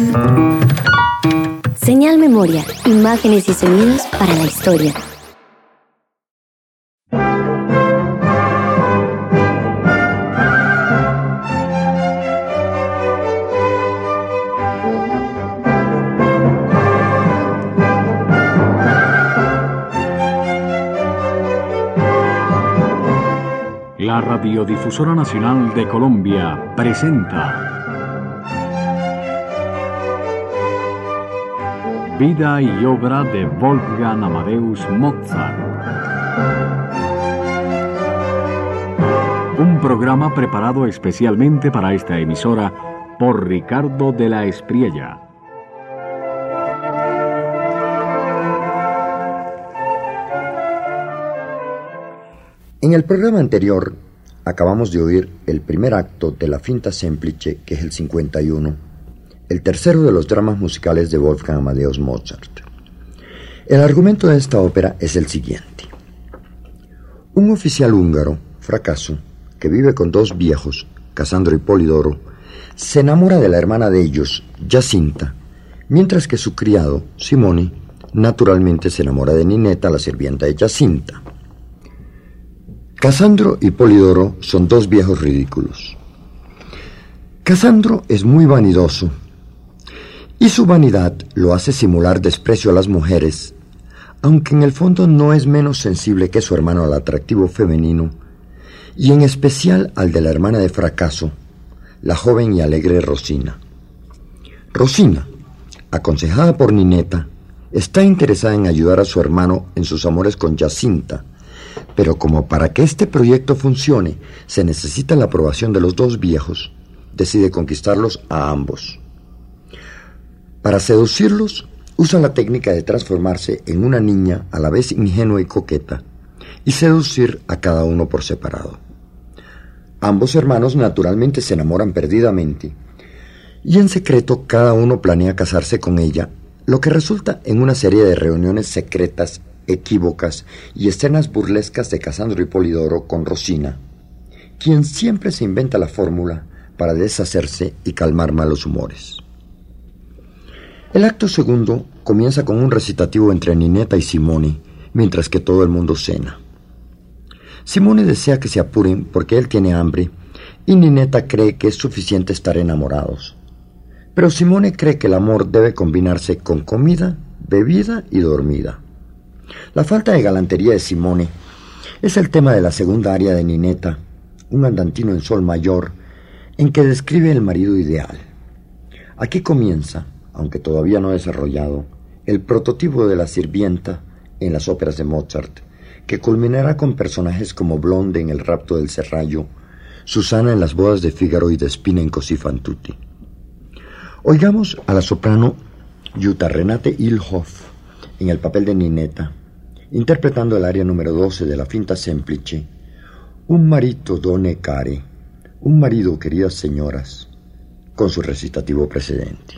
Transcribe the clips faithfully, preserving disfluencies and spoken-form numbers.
Señal Memoria, imágenes y sonidos para la historia. La Radiodifusora Nacional de Colombia presenta Vida y obra de Wolfgang Amadeus Mozart. Un programa preparado especialmente para esta emisora por Ricardo de la Espriella. En el programa anterior acabamos de oír el primer acto de la Finta Semplice, que es el cincuenta y uno, el tercero de los dramas musicales de Wolfgang Amadeus Mozart. El argumento de esta ópera es el siguiente. Un oficial húngaro, Fracasso, que vive con dos viejos, Casandro y Polidoro, se enamora de la hermana de ellos, Giacinta, mientras que su criado, Simone, naturalmente se enamora de Ninetta, la sirvienta de Giacinta. Casandro y Polidoro son dos viejos ridículos. Casandro es muy vanidoso, y su vanidad lo hace simular desprecio a las mujeres, aunque en el fondo no es menos sensible que su hermano al atractivo femenino, y en especial al de la hermana de Fracasso, la joven y alegre Rosina. Rosina, aconsejada por Ninetta, está interesada en ayudar a su hermano en sus amores con Giacinta, pero como para que este proyecto funcione se necesita la aprobación de los dos viejos, decide conquistarlos a ambos. Para seducirlos, usa la técnica de transformarse en una niña a la vez ingenua y coqueta y seducir a cada uno por separado. Ambos hermanos naturalmente se enamoran perdidamente y en secreto cada uno planea casarse con ella, lo que resulta en una serie de reuniones secretas, equívocas y escenas burlescas de Casandro y Polidoro con Rosina, quien siempre se inventa la fórmula para deshacerse y calmar malos humores. El acto segundo comienza con un recitativo entre Ninetta y Simone, mientras que todo el mundo cena. Simone desea que se apuren porque él tiene hambre y Ninetta cree que es suficiente estar enamorados. Pero Simone cree que el amor debe combinarse con comida, bebida y dormida. La falta de galantería de Simone es el tema de la segunda aria de Ninetta, un andantino en sol mayor, en que describe el marido ideal. Aquí comienza, aunque todavía no desarrollado, el prototipo de la sirvienta en las óperas de Mozart, que culminará con personajes como Blonde en El rapto del Serrallo, Susana en Las bodas de Fígaro y Despina en Così fan tutti. Oigamos a la soprano Jutta Renate Ilhoff en el papel de Ninetta, interpretando el aria número doce de la Finta Semplice, Un marito donne care, un marido, queridas señoras, con su recitativo precedente.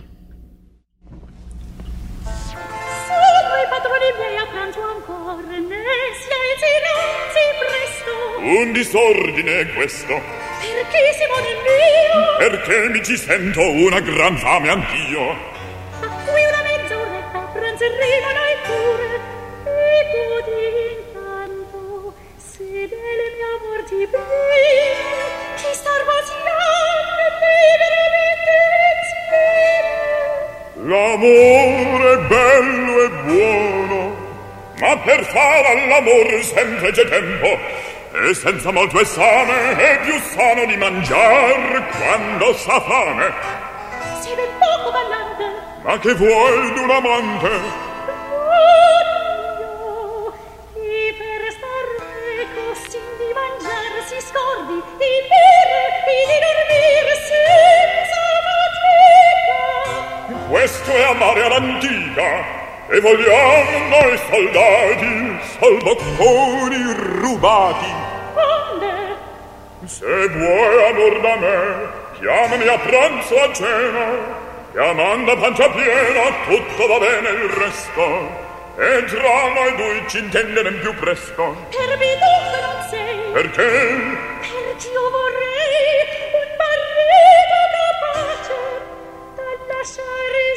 Sono i padroni miei a pranzo ancora, ne siete innanzi presto. Un disordine è questo. Perché Simone mio? Perché mi ci sento una gran fame anch'io. A cui una mezz'oretta pranzeremo noi pure. E godi intanto, se delle mie amor ti bene, chi star vasiando e vivere insieme. L'amore è bello e buono, ma per fare all'amore sempre c'è tempo, e senza molto esame è più sano di mangiar quando s'ha fame. Sei ben poco ballante. Ma che vuoi d'un amante? Scordi di bere e di dormire senza fatica. Questo è amare all'antica, e vogliamo noi soldati salvacconi rubati. Onde? Se vuoi amor da me, chiamami a pranzo a cena, chiamando a pancia piena tutto va bene il resto, e tra noi due ci intenderemo più presto. Per me dunque non sei. Perché? Perch'io vorrei un marito capace da lasciare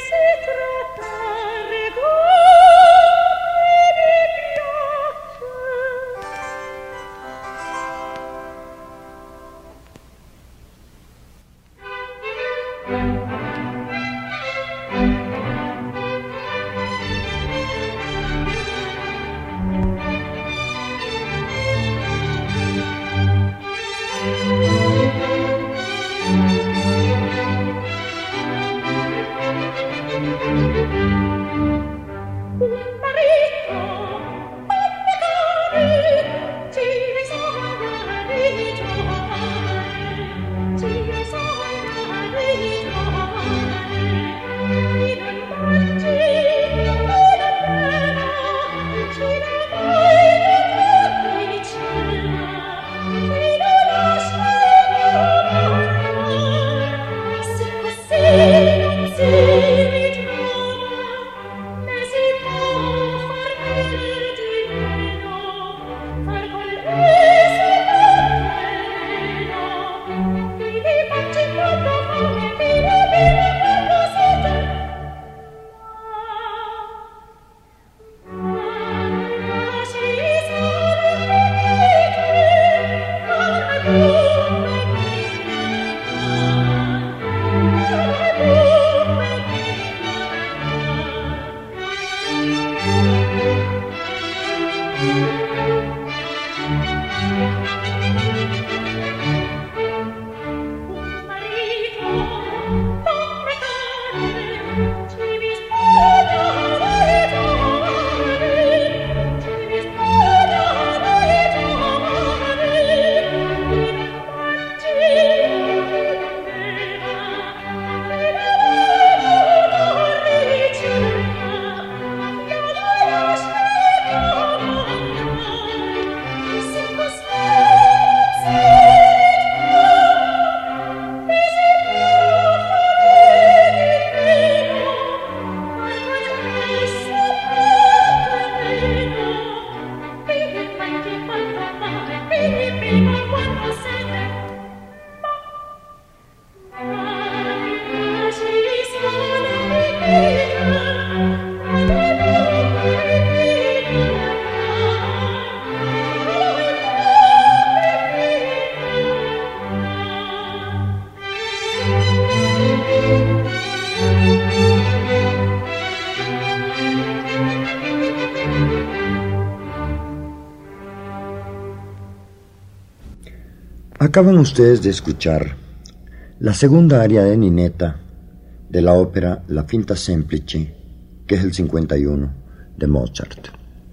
Acaban ustedes de escuchar la segunda aria de Ninetta de la ópera La Finta Semplice, que es el cincuenta y uno de Mozart.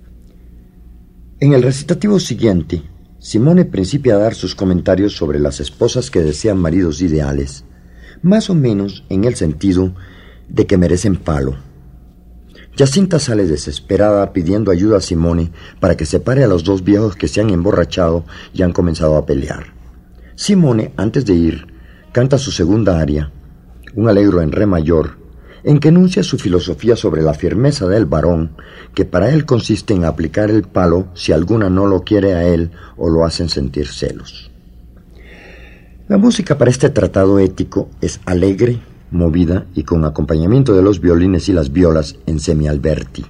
En el recitativo siguiente, Simone principia a dar sus comentarios sobre las esposas que desean maridos ideales, más o menos en el sentido de que merecen palo. Jacinta sale desesperada pidiendo ayuda a Simone para que separe a los dos viejos que se han emborrachado y han comenzado a pelear. Simone, antes de ir, canta su segunda aria, un allegro en re mayor, en que enuncia su filosofía sobre la firmeza del varón, que para él consiste en aplicar el palo si alguna no lo quiere a él o lo hacen sentir celos. La música para este tratado ético es alegre, movida y con acompañamiento de los violines y las violas en semi-alberti.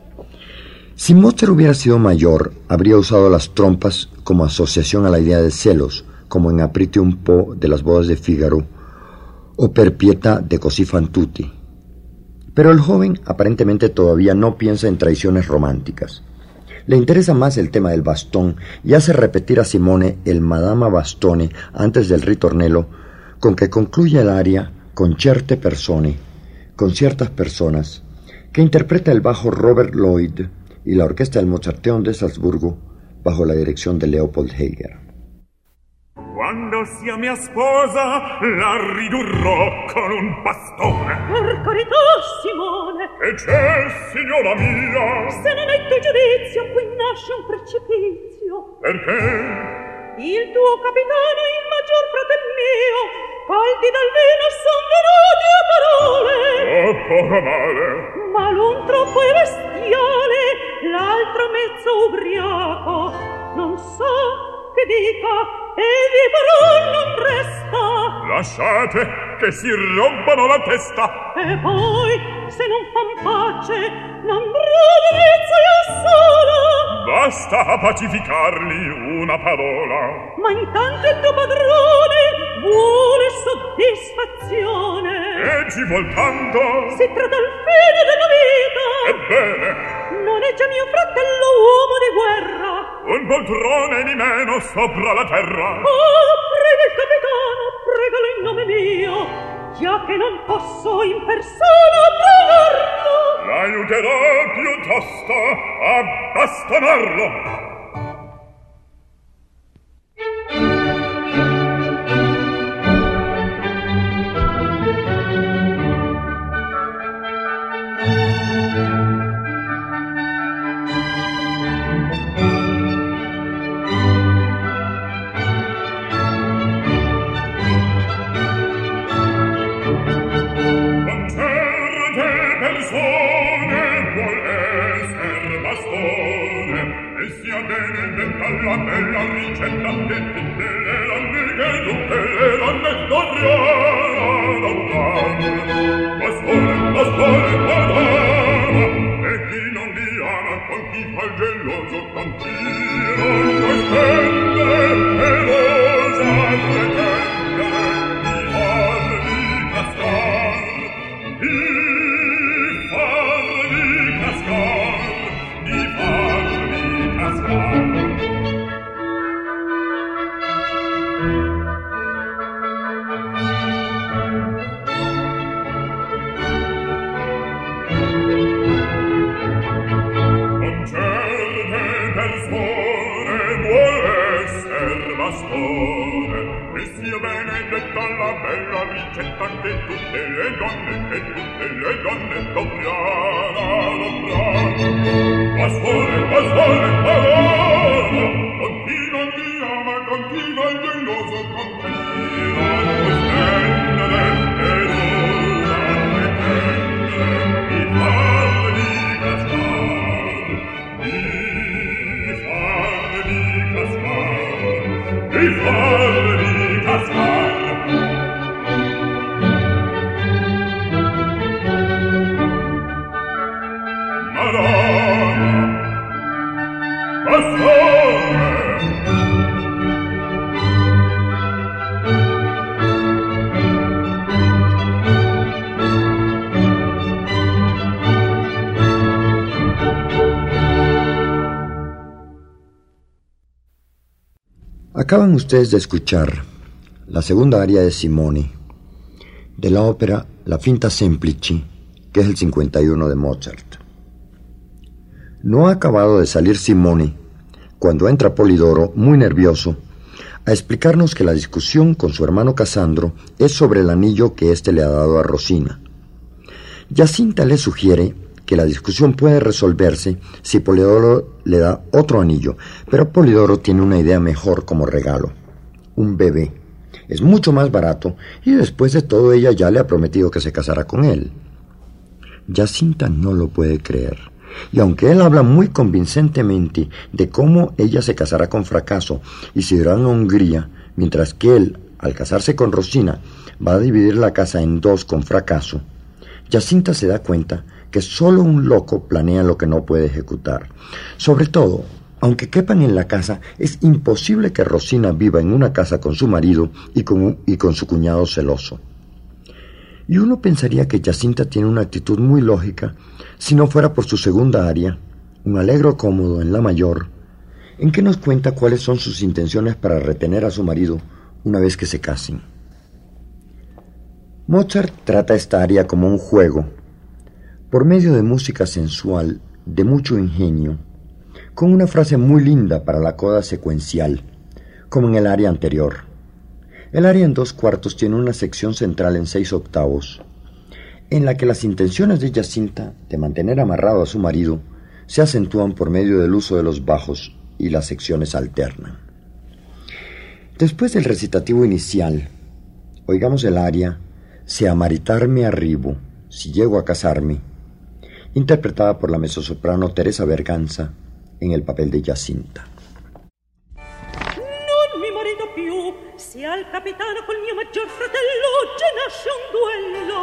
Si Mozart hubiera sido mayor, habría usado las trompas como asociación a la idea de celos, como en Apriti un po' de las bodas de Fígaro o Per Pietà de Così fan tutti. Pero el joven aparentemente todavía no piensa en traiciones románticas. Le interesa más el tema del bastón y hace repetir a Simone el Madama Bastone antes del ritornello, con que concluye el aria con certe persone, con ciertas personas, que interpreta el bajo Robert Lloyd y la orquesta del Mozarteum de Salzburgo bajo la dirección de Leopold Heger. Quando sia mia sposa, la ridurrò con un bastone. Per carità, Simone. E c'è, signora mia? Se non hai tuo giudizio, qui nasce un precipizio. Perché? Il tuo capitano, il maggior fratel mio, caldi dal vino son venuti a parole. Oh, poco male. Ma l'un troppo è bestiale, l'altro mezzo ubriaco. Non so che dica, e di parol non resta. Lasciate che si rompano la testa. E poi, se non fan pace, non bradinezza io sola. Basta a pacificarli una parola. Ma intanto il tuo padrone vuole soddisfazione. E ci vuol tanto? Si tratta al fine della vita. Ebbene, non è già mio fratello uomo di guerra. un poltrone di meno sopra la terra. Oh, prega il capitano, pregalo in nome mio, già che non posso in persona provarlo. L'aiuterò piuttosto a bastonarlo. La bella ricetta che tutte le donne, che tutte le donne dovranno adottare. Bastone, bastone, madama, e chi non vi ama con chi fa il geloso contino, non spende e l'osa pretendere di farvi cascar, di farvi cascar, di farvi cascar. bastone, e sia benedetta la bella ricetta che tutte le donne, che tutte le donne l'oppiana, l'oppiana. Bastone, bastone, parola, continua il mio, ma continua il geloso, continua il stendere, e l'ora pretendere, mi farli cascar, mi farli cascar, mi farli cascar. Madonna, bastone. Acaban ustedes de escuchar la segunda aria de Simoni, de la ópera La Finta Semplici, que es el cincuenta y uno de Mozart. No ha acabado de salir Simoni cuando entra Polidoro, muy nervioso, a explicarnos que la discusión con su hermano Casandro es sobre el anillo que éste le ha dado a Rosina. Giacinta le sugiere que la discusión puede resolverse si Polidoro le da otro anillo, pero Polidoro tiene una idea mejor como regalo: un bebé. Es mucho más barato y después de todo ella ya le ha prometido que se casará con él. Giacinta no lo puede creer, y aunque él habla muy convincentemente de cómo ella se casará con Fracaso y se irán a Hungría, mientras que él, al casarse con Rosina, va a dividir la casa en dos con Fracaso, Giacinta se da cuenta que solo un loco planea lo que no puede ejecutar. Sobre todo, aunque quepan en la casa, es imposible que Rosina viva en una casa con su marido y con, y con su cuñado celoso. Y uno pensaría que Giacinta tiene una actitud muy lógica si no fuera por su segunda aria, un allegro cómodo en la mayor, en que nos cuenta cuáles son sus intenciones para retener a su marido una vez que se casen. Mozart trata esta aria como un juego, por medio de música sensual, de mucho ingenio, con una frase muy linda para la coda secuencial, como en el aria anterior. El aria en dos cuartos tiene una sección central en seis octavos, en la que las intenciones de Giacinta de mantener amarrado a su marido se acentúan por medio del uso de los bajos y las secciones alternan. Después del recitativo inicial, oigamos el aria Se a maritarme arrivo, si llego a casarme, interpretada por la mezzosoprano Teresa Berganza en el papel de Giacinta. Non mi marito più, se al capitano col mio maggior fratello già nasce un duello.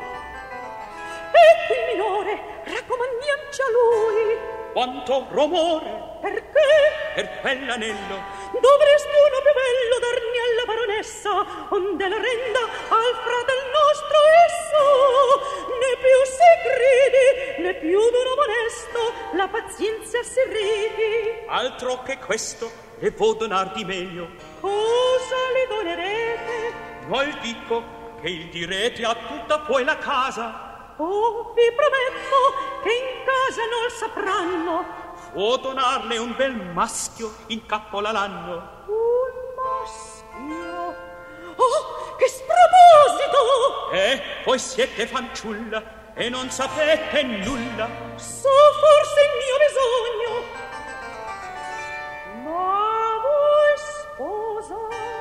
E qui minore, raccomandiamoci a lui. Quanto rumore! Perché? Per quell'anello. Dovresti uno più bello darmi alla baronessa, onde la renda al fratel nostro esso. Né più si gridi, né più d'un uomo onesto la pazienza si ridi. Altro che questo le vo donar di meglio. Cosa le donerete? Vuol dico che il direte a tutta poi la casa. Oh, vi prometto che in casa non sapranno. Può donarle un bel maschio in cappola l'anno. Un maschio? Oh, che sproposito! Eh, voi siete fanciulla e non sapete nulla. So forse il mio bisogno. Ma voi sposa?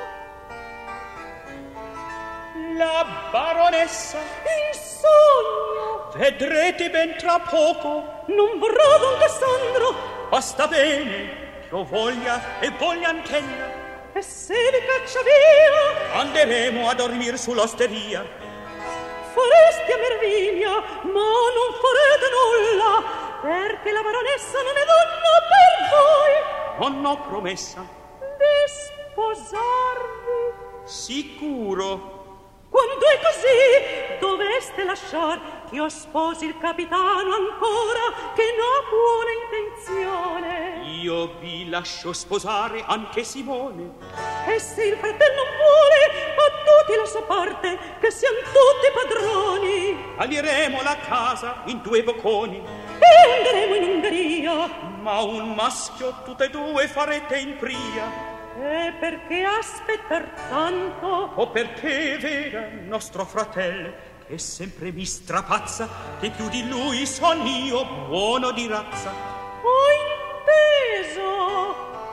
La baronessa in sogno. Vedrete ben tra poco. Non vorrò don Cassandro. Basta bene, io voglia e voglia anch'ella. E se vi caccia via, anderemo a dormir sull'osteria. Faresti a meraviglia, ma non farete nulla, perché la baronessa non è donna per voi. Non ho promessa di sposarvi. Sicuro. Quando è così, doveste lasciar che io sposi il capitano ancora, che n'ha buona intenzione. Io vi lascio sposare anche Simone. E se il fratello non vuole, a tutti la sua parte, che siamo tutti padroni. Alieremo la casa in due bocconi e anderemo in Ungheria. Ma un maschio tutte e due farete in pria. E perché aspettar tanto? O perché vera nostro fratello, che sempre mi strapazza, che più di lui son io buono di razza. Ho inteso,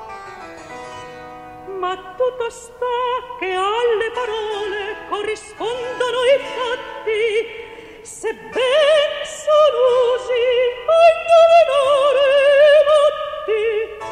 ma tutto sta che alle parole corrispondono i fatti, se ben son usi a indovinare matti.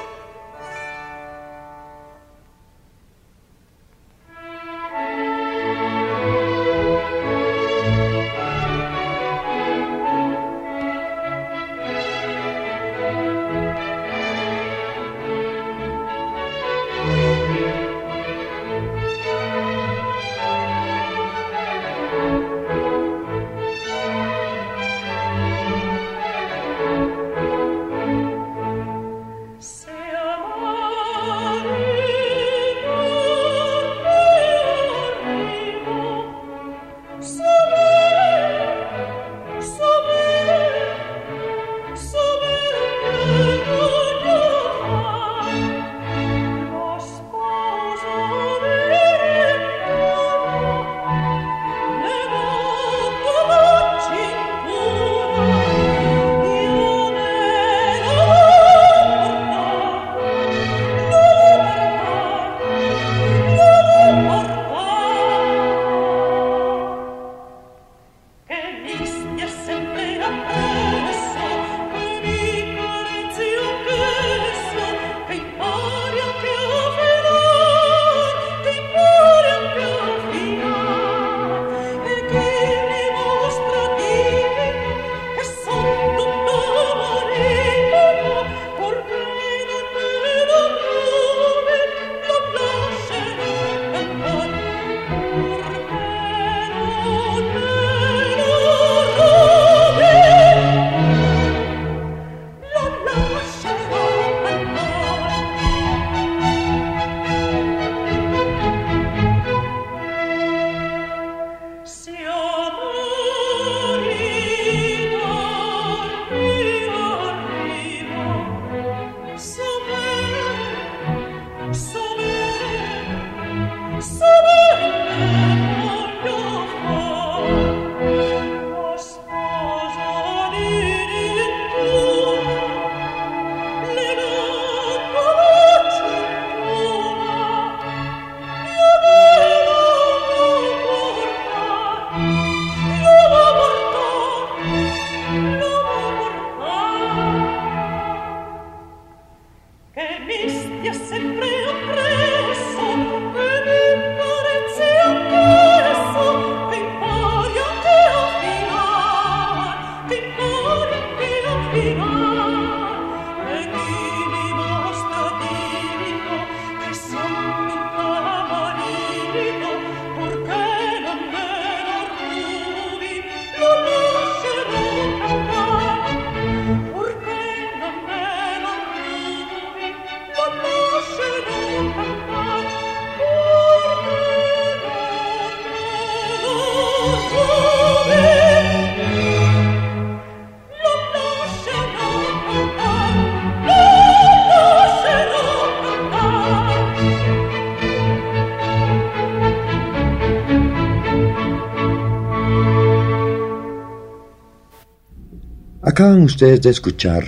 Acaban ustedes de escuchar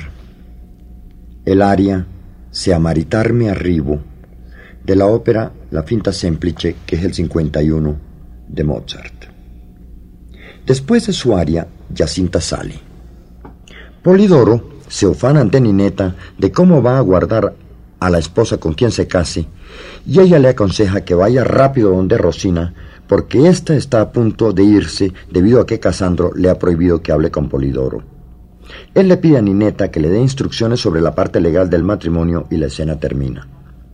el aria Se amaritarmi arrivo de la ópera La Finta Semplice, que es el cincuenta y uno de Mozart. Después de su aria, Giacinta sale. Polidoro se ufana ante Ninetta de cómo va a guardar a la esposa con quien se case, y ella le aconseja que vaya rápido donde Rosina, porque ésta está a punto de irse debido a que Casandro le ha prohibido que hable con Polidoro. Él le pide a Ninetta que le dé instrucciones sobre la parte legal del matrimonio y la escena termina.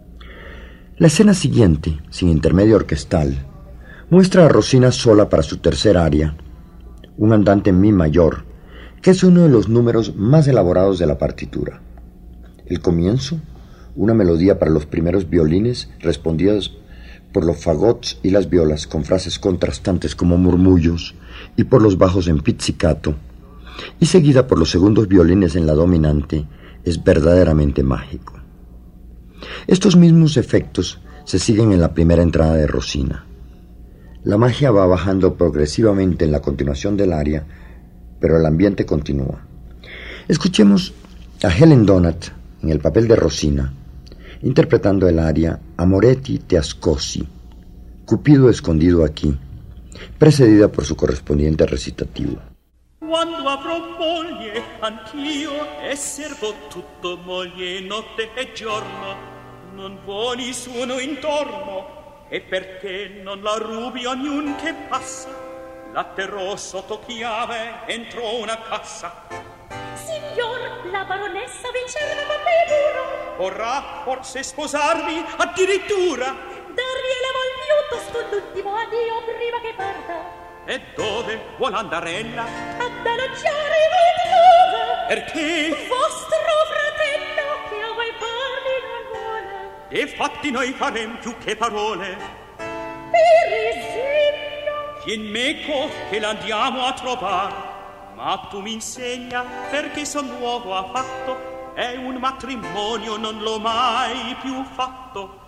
La escena siguiente, sin intermedio orquestal, muestra a Rosina sola para su tercer aria, un andante en mi mayor, que es uno de los números más elaborados de la partitura. El comienzo, una melodía para los primeros violines respondidas por los fagots y las violas con frases contrastantes como murmullos y por los bajos en pizzicato, y seguida por los segundos violines en la dominante, es verdaderamente mágico. Estos mismos efectos se siguen en la primera entrada de Rosina. La magia va bajando progresivamente en la continuación del aria, pero el ambiente continúa. Escuchemos a Helen Donat en el papel de Rosina, interpretando el aria Amoretti te ascosi, Cupido escondido aquí, precedida por su correspondiente recitativo. Quando avrò moglie, anch'io esservo tutto moglie, notte e giorno, non buoni suono intorno, e perché non la rubi ognun che passa, l'atterrò sotto chiave entro una cassa. Signor, la baronessa vincerà con me duro. Vorrà forse sposarvi addirittura. Darvi la volviuto st'ultimo addio prima che parta. E dove vuol andarella? Ad alloggiare voi di nuovo. Perché? Vostro fratello che a voi parli non vuole. E fatti noi farem più che parole. Per esempio, Vien meco che l'andiamo a trovar. Ma tu mi insegna perché son nuovo affatto, e un matrimonio non l'ho mai più fatto.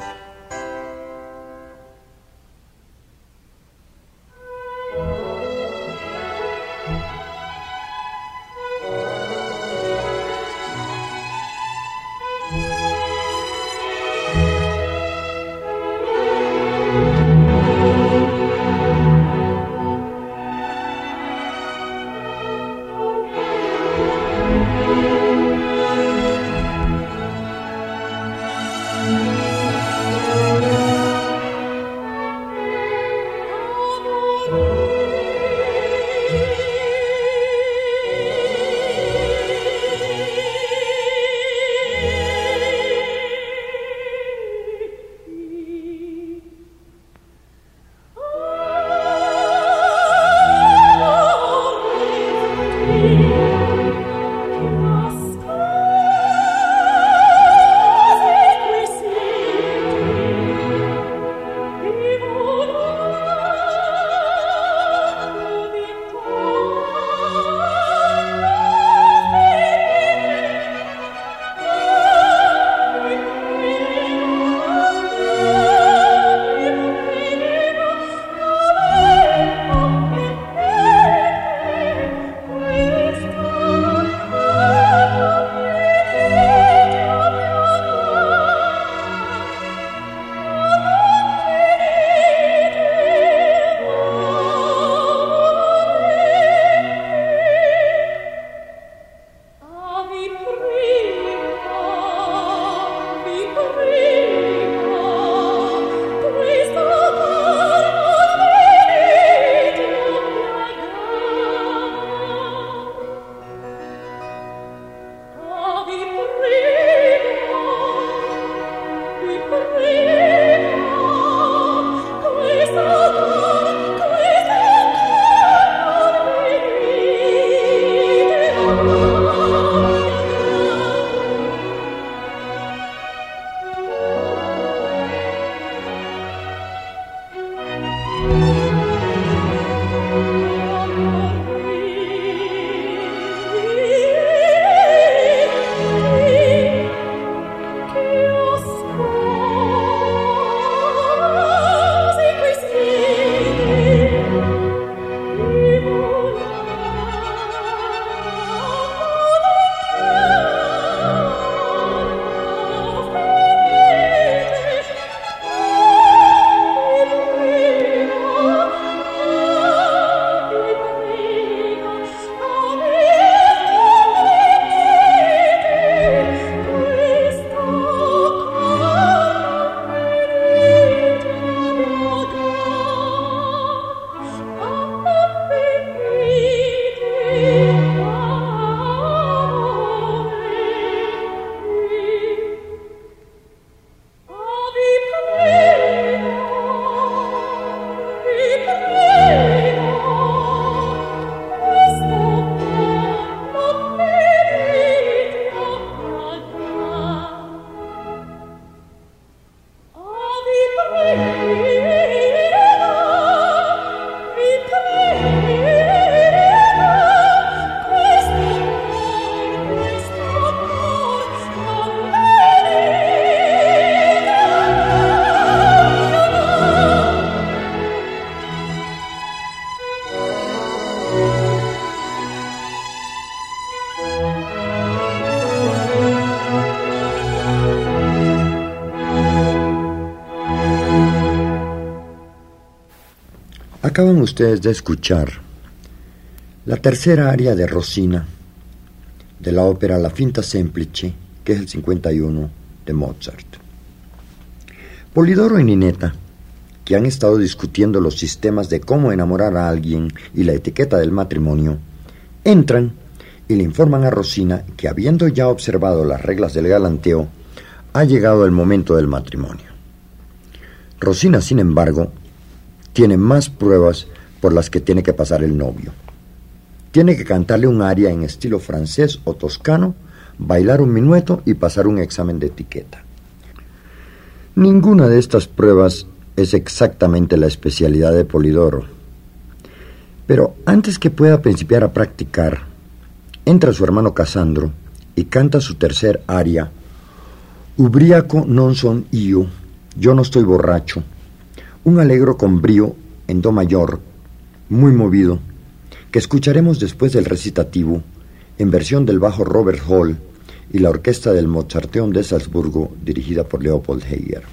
Acaban ustedes de escuchar la tercera aria de Rosina de la ópera La Finta Semplice, que es el cincuenta y uno de Mozart. Polidoro y Ninetta, que han estado discutiendo los sistemas de cómo enamorar a alguien y la etiqueta del matrimonio, entran y le informan a Rosina que, habiendo ya observado las reglas del galanteo, ha llegado el momento del matrimonio. Rosina, sin embargo, tiene más pruebas por las que tiene que pasar el novio. Tiene que cantarle un aria en estilo francés o toscano, bailar un minueto y pasar un examen de etiqueta. Ninguna de estas pruebas es exactamente la especialidad de Polidoro. Pero antes que pueda principiar a practicar, entra su hermano Casandro y canta su tercer aria, Ubriaco non son io, yo no estoy borracho, un alegro con brío en do mayor, muy movido, que escucharemos después del recitativo, en versión del bajo Robert Hall y la orquesta del Mozarteum de Salzburgo, dirigida por Leopold Heger.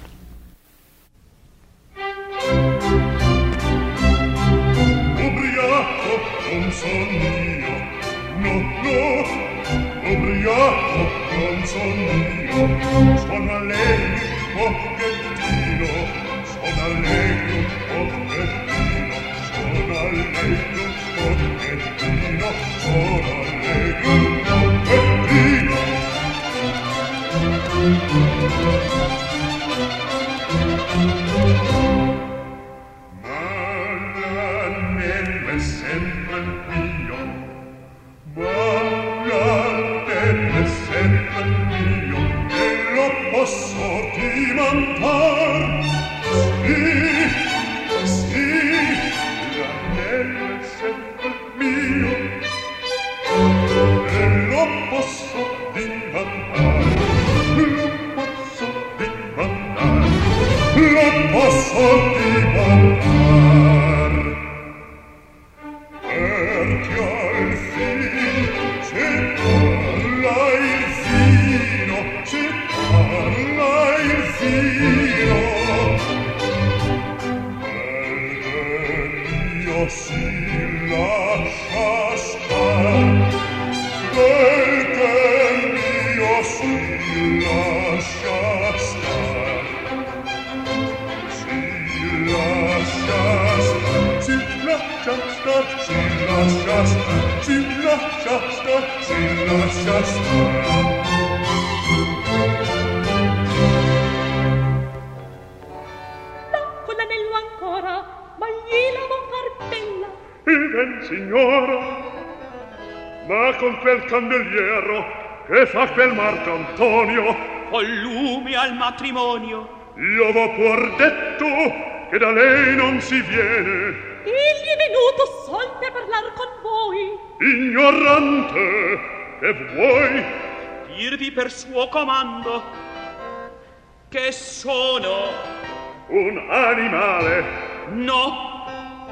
Ubriaco non son io, no, no, ubriaco non son io, sono allegro un pochettino, sono allegro un pochettino, sono allegro un pochettino, sono allegro un pochettino. Ma l'anello è sempre il mio, ma l'anello è sempre il mio, e lo posso dimandar. Sì, sì, l'anello è sempre il mio, e lo posso dimandar, lo posso dimandar, lo posso dimandar. Perché al fin se parla il fino, se parla il fino, bel Dio si lascia star, bel Dio si lascia star, si lascia star, si lascia star, si lascia star, si lascia star, si lascia star. No, con l'anello ancora, ma gli lavo far bella. E ben signora, ma con quel candeliero che fa quel Marco Antonio, Col lume al matrimonio. io v'ho pur detto che da lei non si viene. Egli è venuto sol per parlar con voi. Ignorante, che vuoi? Dirvi per suo comando che sono Un animale. no,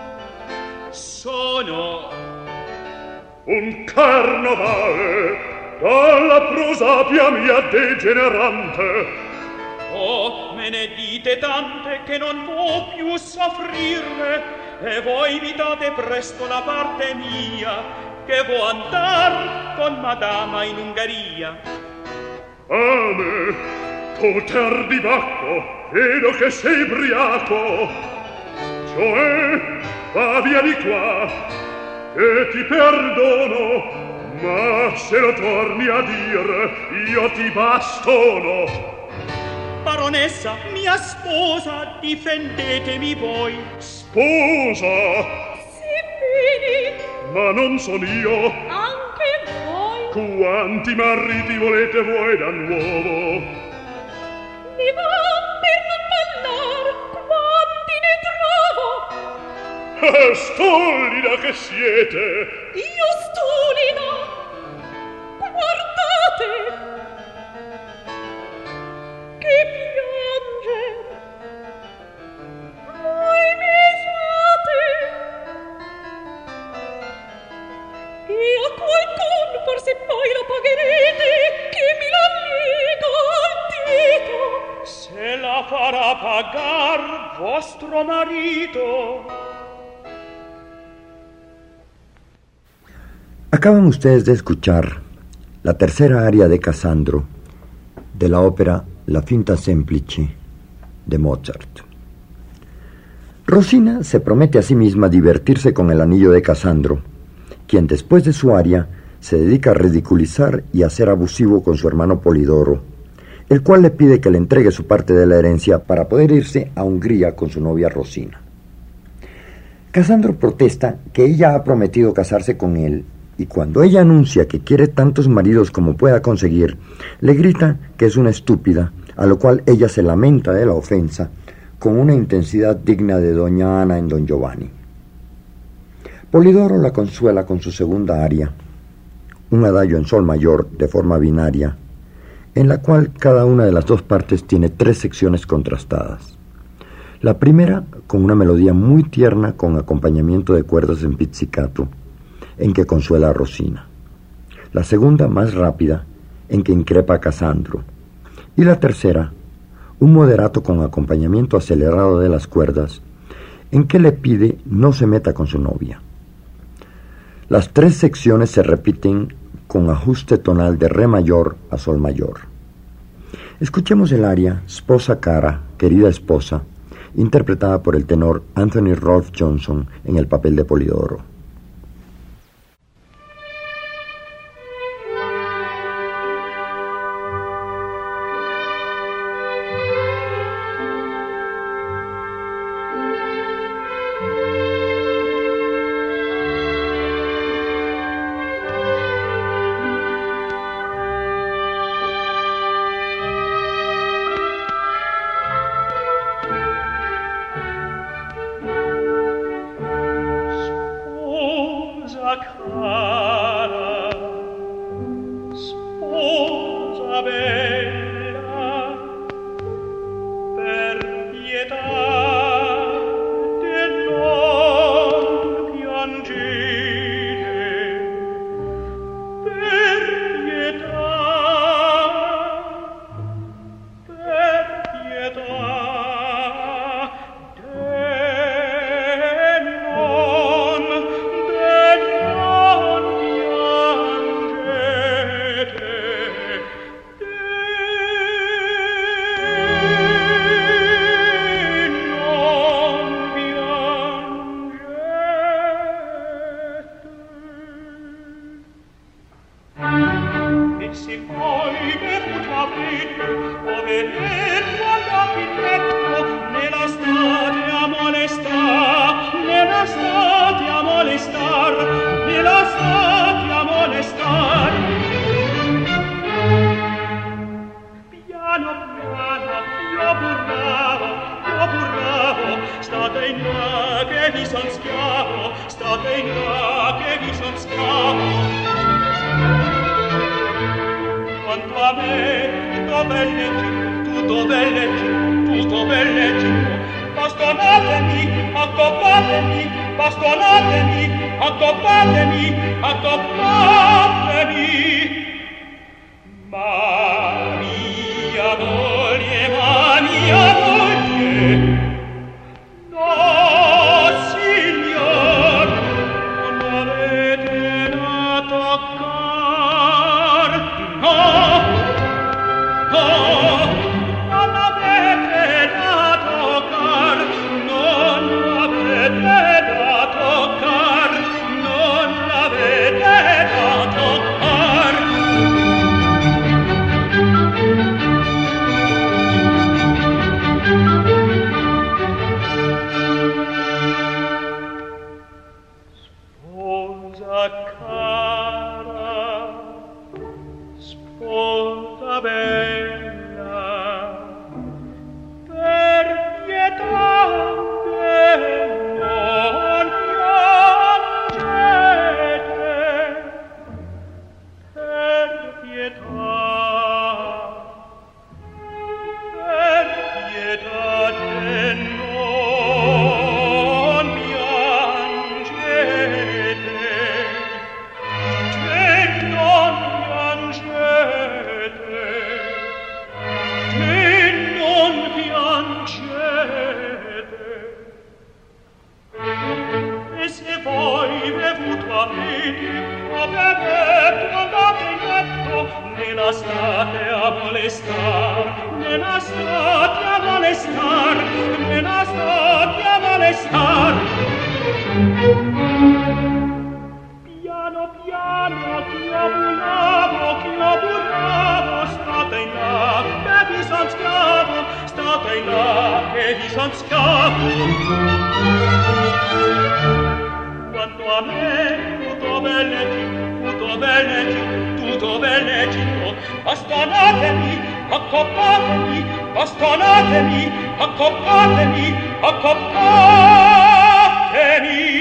sono Un carnovale dalla prosapia mia degenerante. oh, me ne dite tante che non può più soffrirne, e voi mi date presto la parte mia, che vo andar con madama in Ungheria. A me, poter di bacco, vedo che sei briaco. Cioè, va via di qua, e ti perdono, ma se lo torni a dire, io ti bastono. Baronessa, mia sposa, difendetemi voi. Sposa, Sì, bene, ma non son io. anche voi. Quanti mariti volete voi da nuovo? Mi va per non parlar, quanti ne trovo. Eh, stolida che siete! Io stolida. Guardate, che piange. Voi mi fate. E a qualcun forse poi lo pagherete, che mi la liga al dito. Se la farà pagar vostro marito. Acaban ustedes de escuchar la tercera aria de Cassandro de la ópera La Finta Semplice de Mozart. Rosina se promete a sí misma divertirse con el anillo de Cassandro, quien después de su aria se dedica a ridiculizar y a ser abusivo con su hermano Polidoro, el cual le pide que le entregue su parte de la herencia para poder irse a Hungría con su novia Rosina. Cassandro protesta que ella ha prometido casarse con él, y cuando ella anuncia que quiere tantos maridos como pueda conseguir, le grita que es una estúpida, a lo cual ella se lamenta de la ofensa con una intensidad digna de doña Ana en Don Giovanni. Polidoro la consuela con su segunda aria, un adagio en sol mayor de forma binaria, en la cual cada una de las dos partes tiene tres secciones contrastadas. La primera con una melodía muy tierna con acompañamiento de cuerdas en pizzicato, en que consuela a Rosina. La segunda más rápida, en que increpa a Cassandro. Y la tercera, un moderato con acompañamiento acelerado de las cuerdas, en que le pide no se meta con su novia. Las tres secciones se repiten con ajuste tonal de re mayor a sol mayor. Escuchemos el aria Sposa cara, querida esposa, interpretada por el tenor Anthony Rolfe Johnson en el papel de Polidoro. E se voi bevuto avete, nella state a molestar, nella state a molestar, nella state a molestar. Piano piano chiabulavo, chiabulavo, state in là, che vi son schiavo, state in là, che vi son schiavo. Quanto a me, tutto belleti, tutto belleti, tutto belleti, bastonatemi, accoppatemi, bastonatemi, accoppatemi, accoppatemi.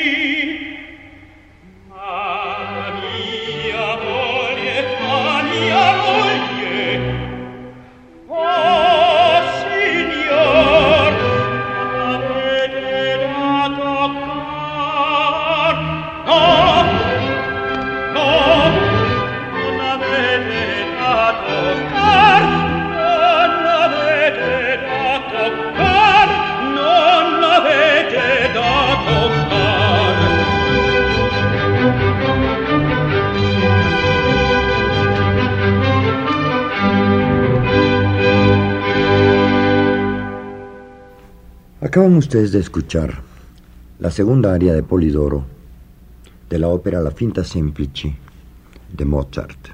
Acaban ustedes de escuchar la segunda aria de Polidoro de la ópera La Finta Semplice de Mozart.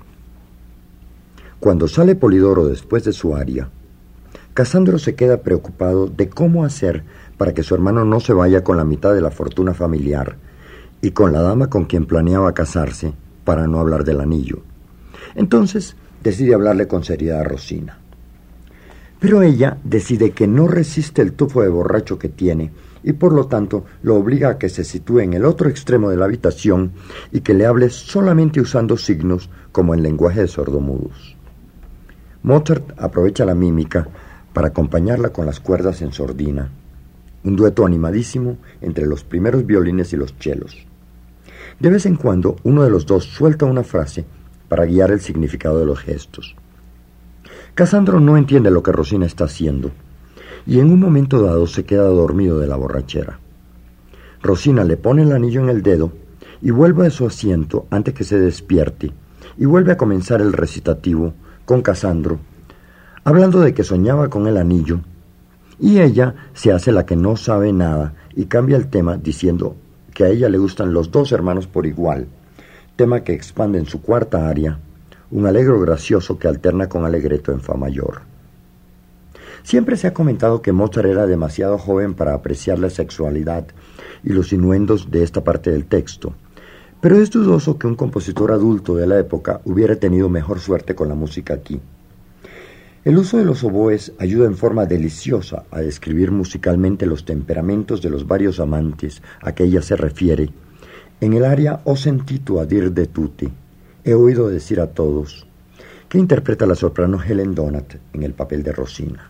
Cuando sale Polidoro después de su aria, Casandro se queda preocupado de cómo hacer para que su hermano no se vaya con la mitad de la fortuna familiar y con la dama con quien planeaba casarse, para no hablar del anillo. Entonces decide hablarle con seriedad a Rosina. Pero ella decide que no resiste el tufo de borracho que tiene y por lo tanto lo obliga a que se sitúe en el otro extremo de la habitación y que le hable solamente usando signos como en lenguaje de sordomudos. Mozart aprovecha la mímica para acompañarla con las cuerdas en sordina, un dueto animadísimo entre los primeros violines y los chelos. De vez en cuando uno de los dos suelta una frase para guiar el significado de los gestos. Casandro no entiende lo que Rosina está haciendo y en un momento dado se queda dormido de la borrachera. Rosina le pone el anillo en el dedo y vuelve a su asiento antes que se despierte y vuelve a comenzar el recitativo con Casandro, hablando de que soñaba con el anillo, y ella se hace la que no sabe nada y cambia el tema diciendo que a ella le gustan los dos hermanos por igual, tema que expande en su cuarta aria, un alegro gracioso que alterna con alegreto en fa mayor. Siempre se ha comentado que Mozart era demasiado joven para apreciar la sexualidad y los innuendos de esta parte del texto, pero es dudoso que un compositor adulto de la época hubiera tenido mejor suerte con la música aquí. El uso de los oboes ayuda en forma deliciosa a describir musicalmente los temperamentos de los varios amantes a que ella se refiere en el aria Ho sentito a dir de tutti, he oído decir a todos, que interpreta la soprano Helen Donat en el papel de Rosina.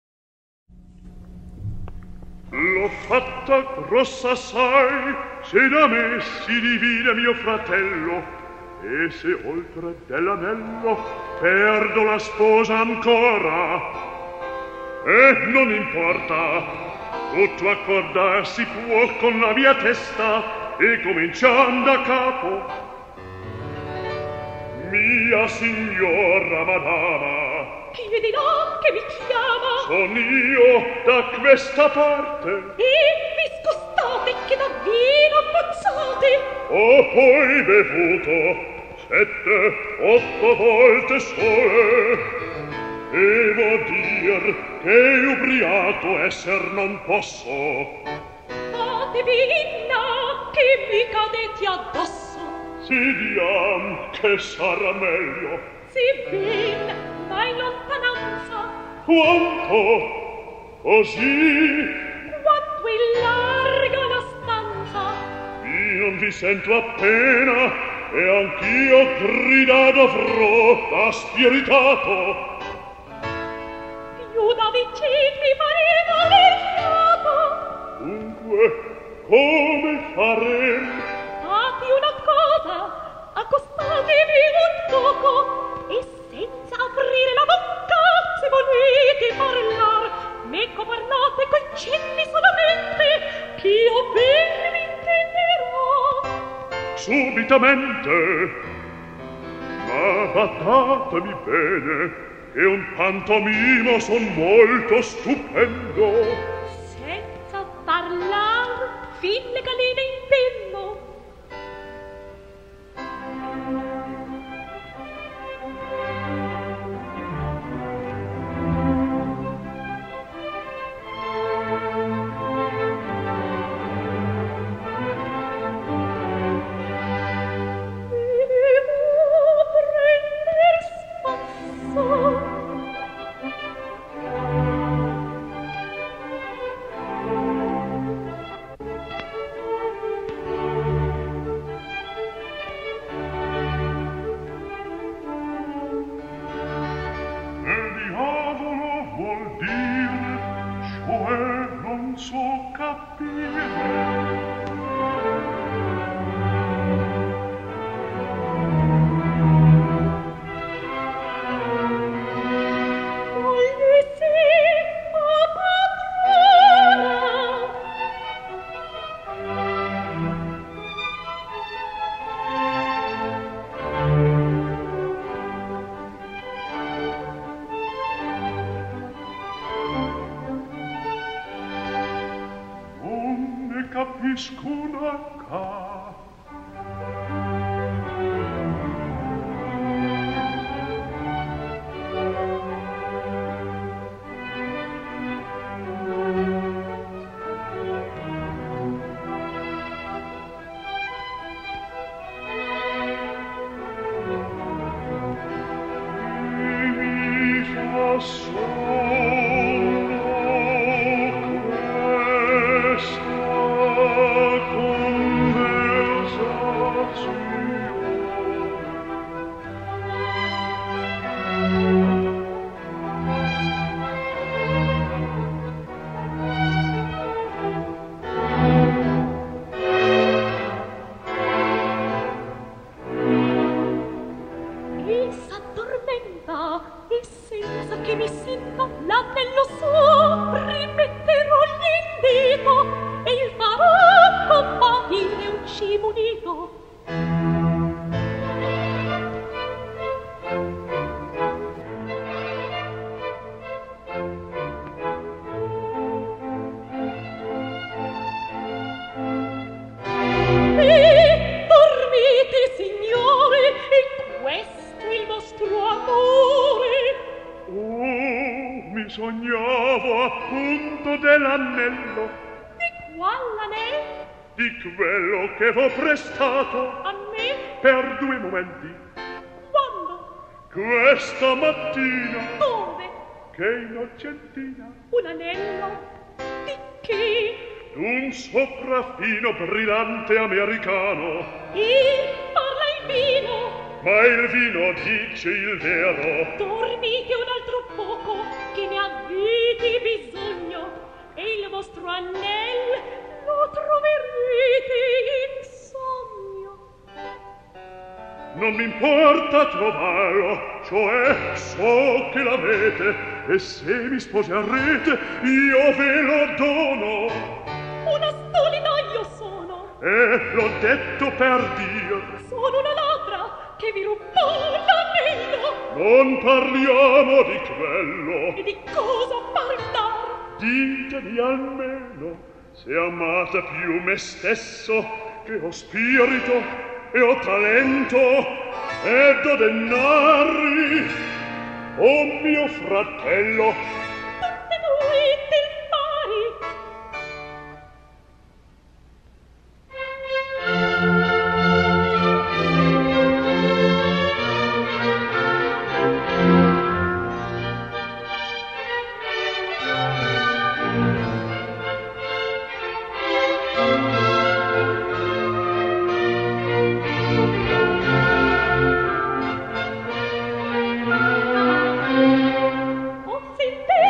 L'ho fatta grossa assai, se da me si divide mio fratello, e se oltre dell'anello perdo la sposa ancora. E non importa, tutto accordar si può con la mia testa, e cominciando a capo. Mia signora madama, chi vedi là che mi chiama? Son io da questa parte. E vi scostate che da vino ammazzate. Ho poi bevuto sette, otto volte sole. Devo dir che ubriaco esser non posso. Fatevi là che mi cadete addosso. Si diam che sarà meglio. Si ben, ma in lontananza. Quanto? Così? Quanto è larga la stanza. Io non vi sento appena e anch'io gridato avrò da spiritato. Più da vicin mi pareva del fiato. Dunque, come faremo? Fate una cosa, accostatevi un poco e senza aprire la bocca, se volete parlar, meco parlate coi cenni solamente, che io ben vi intenderò. Subitamente. Ma guardatemi bene, che un pantomimo son molto stupendo. Senza parlar, fin le galline in penno. Sognavo appunto dell'anello. Di quell'anello? Di quello che v'ho prestato. A me? Per due momenti. Quando? Questa mattina. Dove? Che innocentina. Un anello? Di chi? Un sopraffino brillante americano. E parla il vino. Ma il vino dice il vero. Dormite un altro poco, che ne avete bisogno, e il vostro anello lo troverete in sogno. Non mi importa trovarlo, cioè so che l'avete, e se mi sposerete io ve lo dono. Una stolida io sono. E l'ho detto per dir. Sono una ladra che vi ruppò l'anello. Non parliamo di quello. E di cosa parlar? Ditemi almeno se amate più me stesso, che ho spirito e ho talento ed ho denari, o mio fratello. Tutte voi denari. Oh, sentite!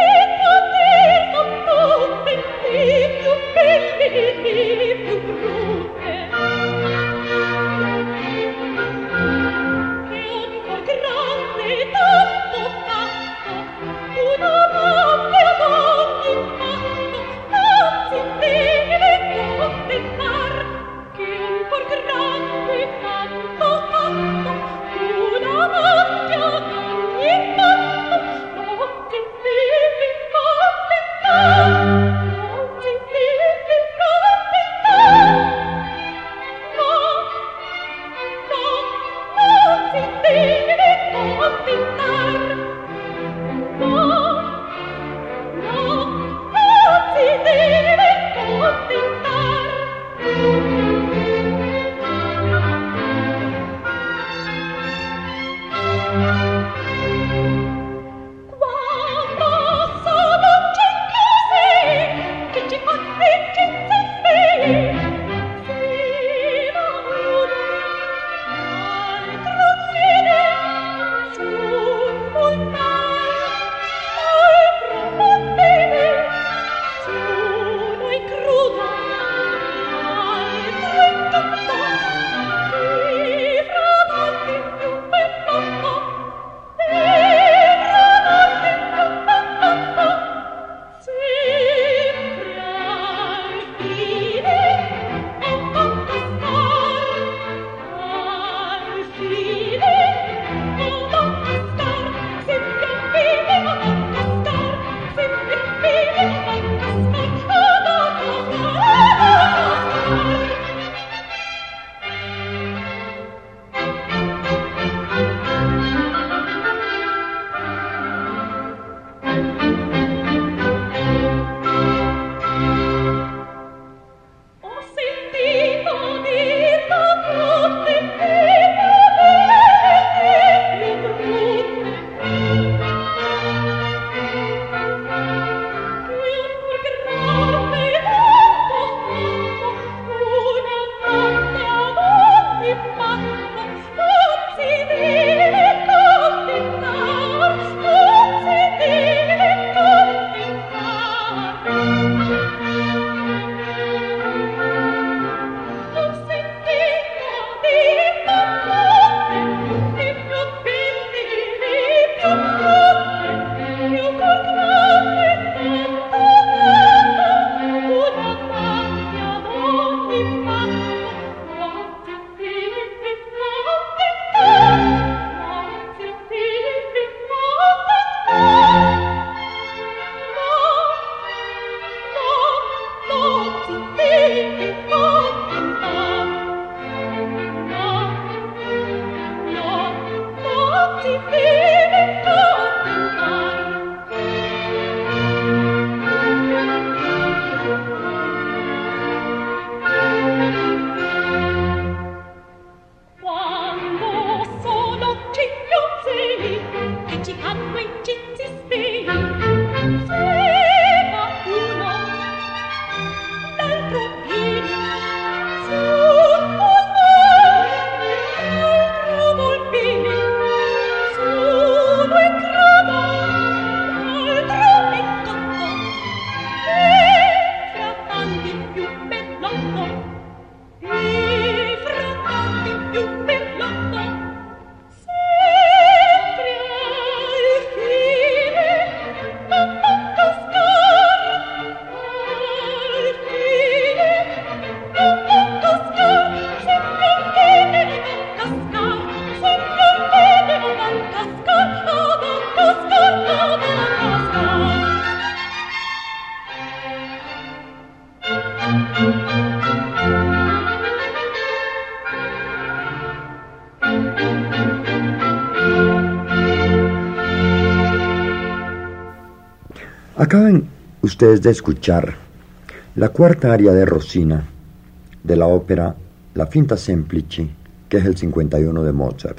Acaban ustedes de escuchar la cuarta aria de Rosina de la ópera La Finta Semplice, que es el cincuenta y uno de Mozart.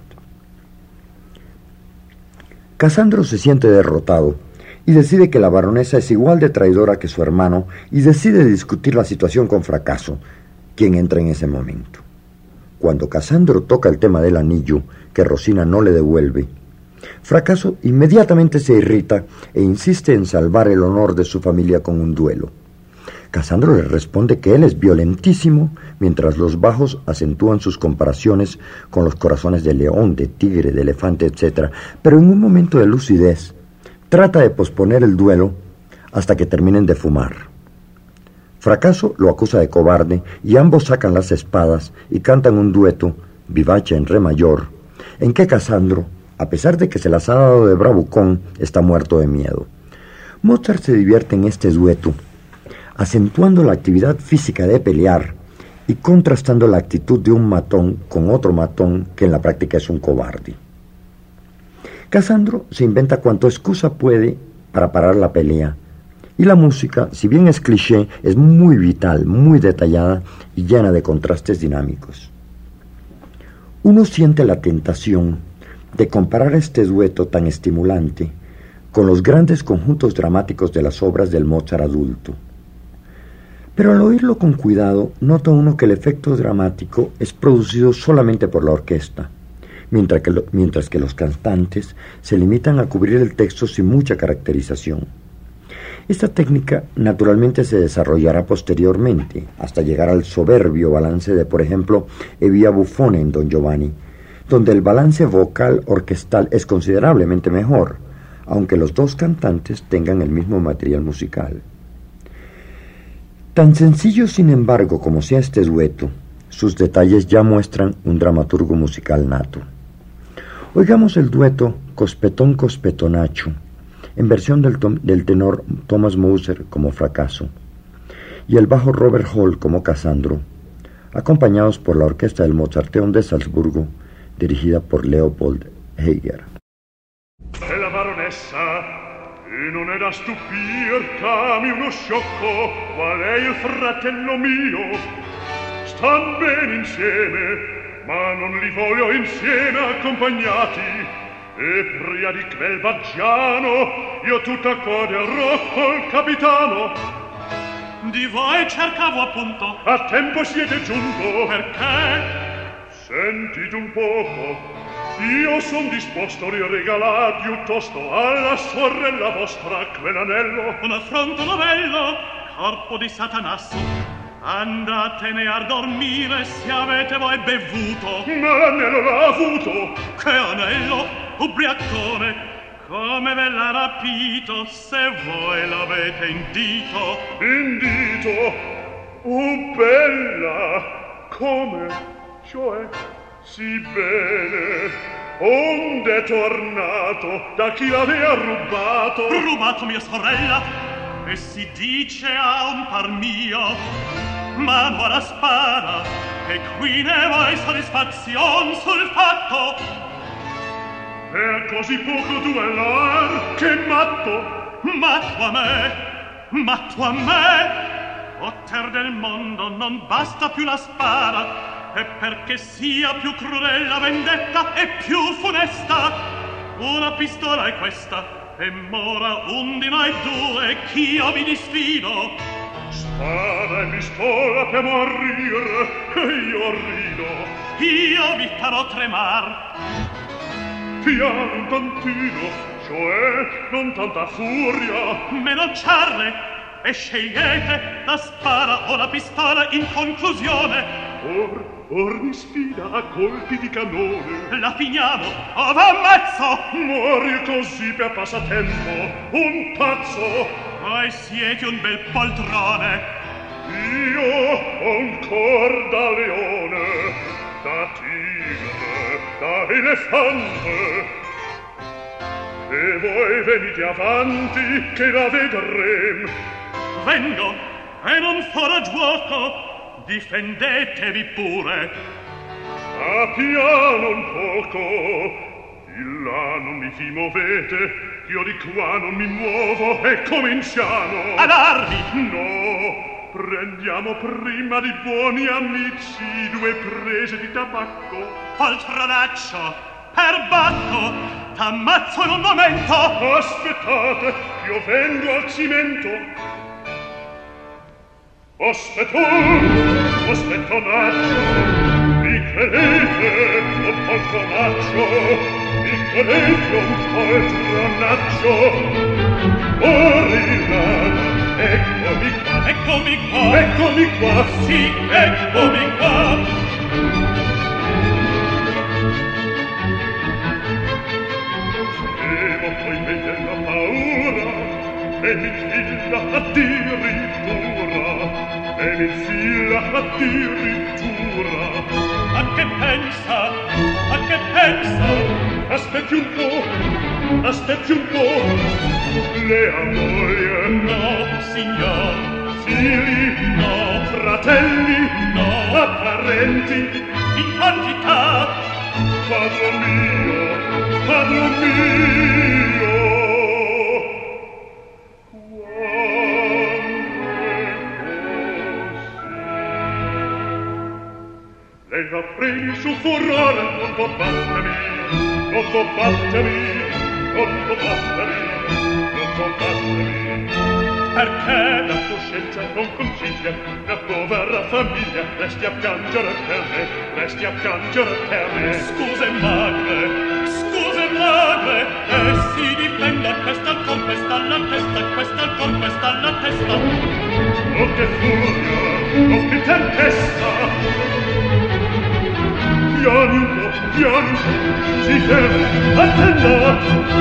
Casandro se siente derrotado y decide que la baronesa es igual de traidora que su hermano y decide discutir la situación con Fracaso, quien entra en ese momento. Cuando Casandro toca el tema del anillo, que Rosina no le devuelve, Fracaso inmediatamente se irrita e insiste en salvar el honor de su familia con un duelo. Casandro le responde que él es violentísimo, mientras los bajos acentúan sus comparaciones con los corazones de león, de tigre, de elefante, etcétera. Pero en un momento de lucidez, trata de posponer el duelo hasta que terminen de fumar. Fracaso lo acusa de cobarde y ambos sacan las espadas y cantan un dueto, vivace en re mayor, en que Casandro, a pesar de que se las ha dado de bravucón, está muerto de miedo. Mozart se divierte en este dueto, acentuando la actividad física de pelear y contrastando la actitud de un matón con otro matón que en la práctica es un cobarde. Casandro se inventa cuanto excusa puede para parar la pelea, y la música, si bien es cliché, es muy vital, muy detallada y llena de contrastes dinámicos. Uno siente la tentación de comparar este dueto tan estimulante con los grandes conjuntos dramáticos de las obras del Mozart adulto. Pero al oírlo con cuidado, nota uno que el efecto dramático es producido solamente por la orquesta, mientras que, lo, mientras que los cantantes se limitan a cubrir el texto sin mucha caracterización. Esta técnica naturalmente se desarrollará posteriormente, hasta llegar al soberbio balance de, por ejemplo, Evia Buffone en Don Giovanni, donde el balance vocal orquestal es considerablemente mejor, aunque los dos cantantes tengan el mismo material musical. Tan sencillo, sin embargo, como sea este dueto, sus detalles ya muestran un dramaturgo musical nato. Oigamos el dueto Cospetón Cospetonacho, en versión del, del tenor Thomas Moser como Fracaso, y el bajo Robert Hall como Casandro, acompañados por la orquesta del Mozarteum de Salzburgo, dirigida por Leopold Heger. E la baronessa, e non era stupircami uno sciocco, qual è il fratello mio. Stan bene insieme, ma non li voglio insieme accompagnati. E pria di quel baggiano, io tutta cuore rocco il capitano. Di voi cercavo appunto. A tempo siete giunto. Perché? Sentite un poco. Io son disposto a regalar piuttosto alla sorella vostra quell'anello. Un affronto novello, corpo di Satanasso. Andatene a dormire se avete voi bevuto. Ma l'anello l'ha avuto. Che anello? Ubriacone, come ve l'ha rapito se voi l'avete indito? Indito? Oh, bella! Come? Cioè, sì bene. Onde è tornato? Da chi l'aveva rubato? Rubato mia sorella? E si dice a un par mio. Mano alla spada, e qui ne vuoi soddisfazion sul fatto. per così poco duellar, che matto! Matto a me, matto a me! Poter del mondo non basta più la spada, e perché sia più crudele la vendetta e più funesta, una pistola è questa, e mora un di noi due, ch'io vi disfido. Spada e pistola per morire, e io rido. Io vi farò tremar. Piano un tantino, cioè non tanta furia. Meno ciarle, e scegliete la spada o la pistola in conclusione. Or, or mi sfida a colpi di cannone. La finiamo, o v'ammazzo. Muori così per passatempo, un pazzo. Voi siete un bel poltrone. Io ho un cor da leone, da tigre, da elefante. E voi venite avanti, che la vedrem. Vengo, e non farò giuoco, difendetevi pure. A piano un poco, di là non mi vi muovete, io di qua non mi muovo, e cominciamo. Ad armi! No, prendiamo prima di buoni amici due prese di tabacco. Poltronaccio, perbacco, t'ammazzo in un momento. Aspettate, io vengo al cimento. Aspetton, aspettonaccio, mi credete, un poltronaccio, mi credete un poltronaccio. Orillana, eccomi qua, eccomi qua, eccomi qua, sì, eccomi qua. Devo poi vedere la paura, e mi fila addirittura, e mi fila addirittura. A che pensa? A che pensa? Aspetti un po', aspetti un po'. Le ha moglie? No, signor. Figli? No. Fratelli? No. Apparenti? In quantità? Padre mio, padre mio. Lei va premi su furore, non può battermi, non può battermi, non può battermi, non può battermi. Perché la coscienza non consiglia, la povera famiglia, resti a piangere per me, resti a piangere per me. Scuse madre, scuse madre, e si difenda questa al cor, questa alla testa, questa al cor, questa alla testa. Oh che furia, oh che tempesta! Piani un po', piani un po', si fermi, attenda!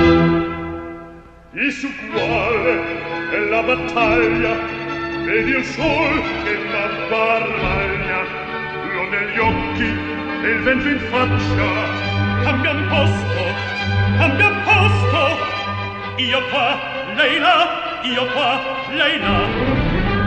Disuguale è la battaglia, vedi il sol che la barmaglia, l'ho negli occhi e il vento in faccia. Cambiam posto, cambiam posto, io qua, lei là, io qua, lei là.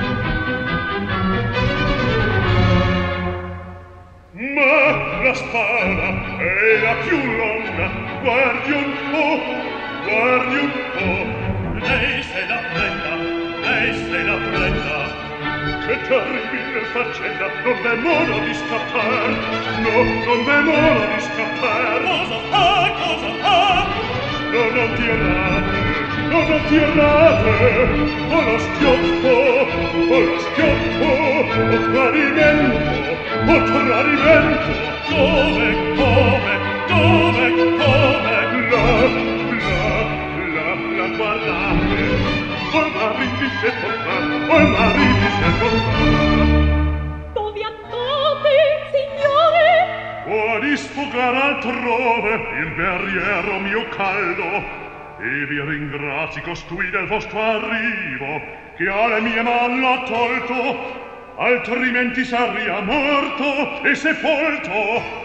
Ma la spada è la più lunga, guardi un po', guardi un po'. Lei se la prenda, lei se la prenda. Che terribile faccenda, non v'è modo di scappar, no, non v'è modo di scappar. Cosa fa, cosa fa? No, non tirate, no, non tirate, o lo schioppo, o lo schioppo, o tradimento, o tradimento. Dove, come, dove, come? Là, là, là, là, guardate, o mariti se torna, o mariti se torna. Dove andate, signore? Può disfugare altrove il berriero mio caldo, e vi ringrazi costui del vostro arrivo, che alle mie mani l'ha tolto, altrimenti saria morto e sepolto.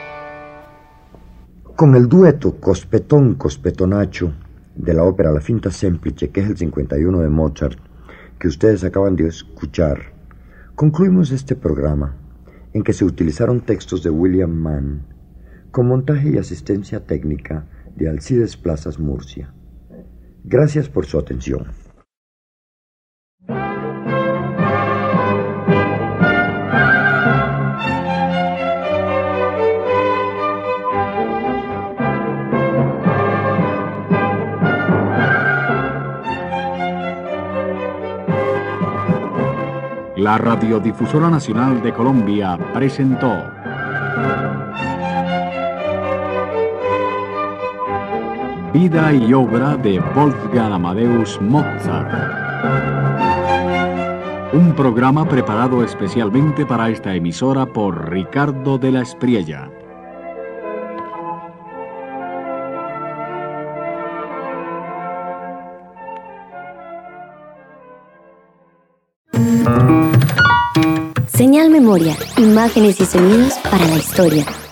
Con el dueto Cospetón Cospetonacho de la ópera La Finta Semplice, que es el cincuenta y uno de Mozart, que ustedes acaban de escuchar, concluimos este programa en que se utilizaron textos de William Mann con montaje y asistencia técnica de Alcides Plazas Murcia. Gracias por su atención. La Radiodifusora Nacional de Colombia presentó Vida y obra de Wolfgang Amadeus Mozart. Un programa preparado especialmente para esta emisora por Ricardo de la Espriella. Señal Memoria, imágenes y sonidos para la historia.